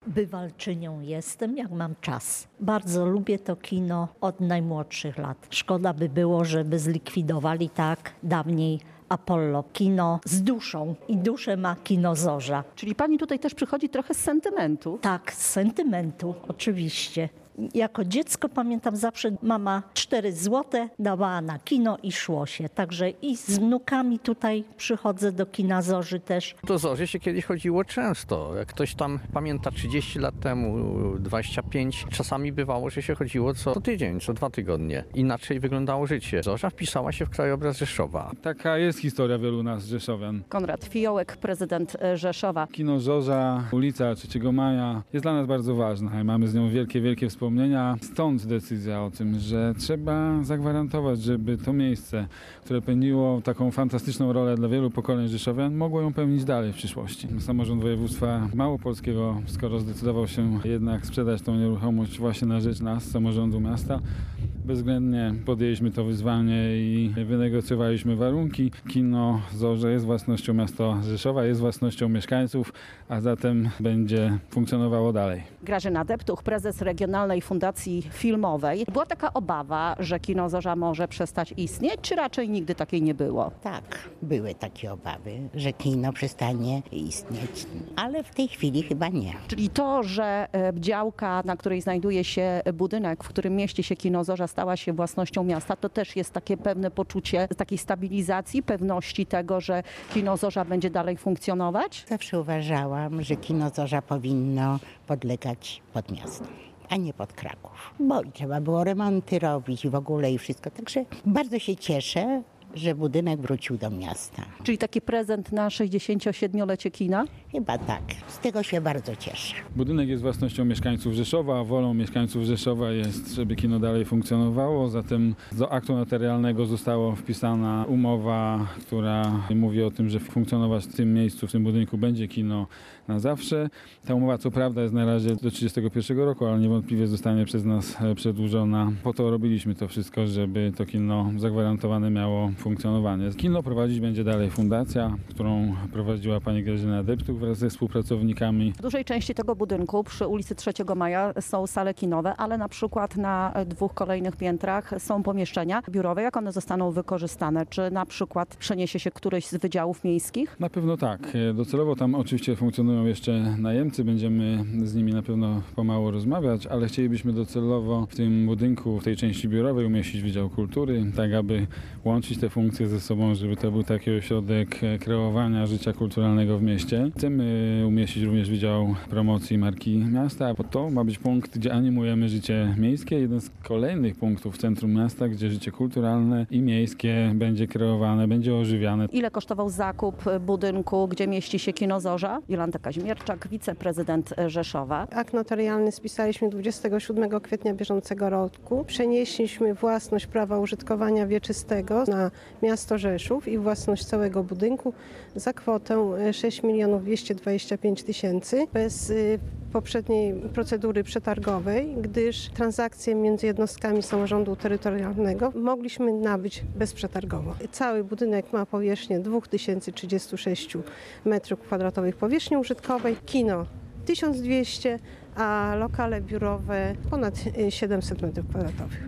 Bywalczynią jestem, jak mam czas. Bardzo lubię to kino od najmłodszych lat. Szkoda by było, żeby zlikwidowali tak dawniej Apollo. Kino z duszą i duszę ma kino Zorza. Czyli pani tutaj też przychodzi trochę z sentymentu. Tak, z sentymentu, oczywiście. Jako dziecko pamiętam zawsze mama 4 złote dawała na kino i szło się. Także i z wnukami tutaj przychodzę do kina Zorzy też. Do Zorzy się kiedyś chodziło często. Jak ktoś tam pamięta 30 lat temu, 25, czasami bywało, że się chodziło co tydzień, co 2 tygodnie. Inaczej wyglądało życie. Zorza wpisała się w krajobraz Rzeszowa. Taka jest historia wielu nas rzeszowian. Konrad Fiołek, prezydent Rzeszowa. Kino Zorza, ulica 3 Maja jest dla nas bardzo ważna i mamy z nią wielkie wspomnienia. Stąd decyzja o tym, że trzeba zagwarantować, żeby to miejsce, które pełniło taką fantastyczną rolę dla wielu pokoleń rzeszowian, mogło ją pełnić dalej w przyszłości. Samorząd województwa małopolskiego, skoro zdecydował się jednak sprzedać tą nieruchomość właśnie na rzecz nas, samorządu miasta, bezwzględnie podjęliśmy to wyzwanie i wynegocjowaliśmy warunki. Kino Zorze jest własnością miasta Rzeszowa, jest własnością mieszkańców, a zatem będzie funkcjonowało dalej. Grażyna Deptuch, prezes Regionalnej Fundacji Filmowej. Była taka obawa, że kino Zorza może przestać istnieć, czy raczej nigdy takiej nie było? Tak, były takie obawy, że kino przestanie istnieć, ale w tej chwili chyba nie. Czyli to, że działka, na której znajduje się budynek, w którym mieści się kino Zorza, stała się własnością miasta, to też jest takie pewne poczucie takiej stabilizacji, pewności tego, że kino Zorza będzie dalej funkcjonować? Zawsze uważałam, że kino Zorza powinno podlegać pod miasto, a nie pod Kraków, bo i trzeba było remonty robić i w ogóle i wszystko. Także bardzo się cieszę, że budynek wrócił do miasta. Czyli taki prezent na 67-lecie kina? Chyba tak. Z tego się bardzo cieszę. Budynek jest własnością mieszkańców Rzeszowa, a wolą mieszkańców Rzeszowa jest, żeby kino dalej funkcjonowało. Zatem do aktu notarialnego została wpisana umowa, która mówi o tym, że funkcjonować w tym miejscu, w tym budynku będzie kino na zawsze. Ta umowa co prawda jest na razie do 31 roku, ale niewątpliwie zostanie przez nas przedłużona. Po to robiliśmy to wszystko, żeby to kino zagwarantowane miało funkcjonowanie. Kino prowadzić będzie dalej fundacja, którą prowadziła pani Grażyna Deptuch wraz ze współpracownikami. W dużej części tego budynku przy ulicy 3 Maja są sale kinowe, ale na przykład na 2 kolejnych piętrach są pomieszczenia biurowe. Jak one zostaną wykorzystane? Czy na przykład przeniesie się któryś z wydziałów miejskich? Na pewno tak. Docelowo tam oczywiście funkcjonują jeszcze najemcy. Będziemy z nimi na pewno pomału rozmawiać, ale chcielibyśmy docelowo w tym budynku, w tej części biurowej umieścić Wydział Kultury, tak aby łączyć te funkcje ze sobą, żeby to był taki ośrodek kreowania życia kulturalnego w mieście. Chcemy umieścić również Wydział Promocji Marki Miasta, a to ma być punkt, gdzie animujemy życie miejskie. Jeden z kolejnych punktów w centrum miasta, gdzie życie kulturalne i miejskie będzie kreowane, będzie ożywiane. Ile kosztował zakup budynku, gdzie mieści się kino Zorza? Jolanta Kazimierczak, wiceprezydent Rzeszowa. Akt notarialny spisaliśmy 27 kwietnia bieżącego roku. Przenieśliśmy własność prawa użytkowania wieczystego na miasto Rzeszów i własność całego budynku za kwotę 6 225 000 bez poprzedniej procedury przetargowej, gdyż transakcje między jednostkami samorządu terytorialnego mogliśmy nabyć bezprzetargowo. Cały budynek ma powierzchnię 2036 m2 powierzchni użytkowej, kino 1200, a lokale biurowe ponad 700 m2.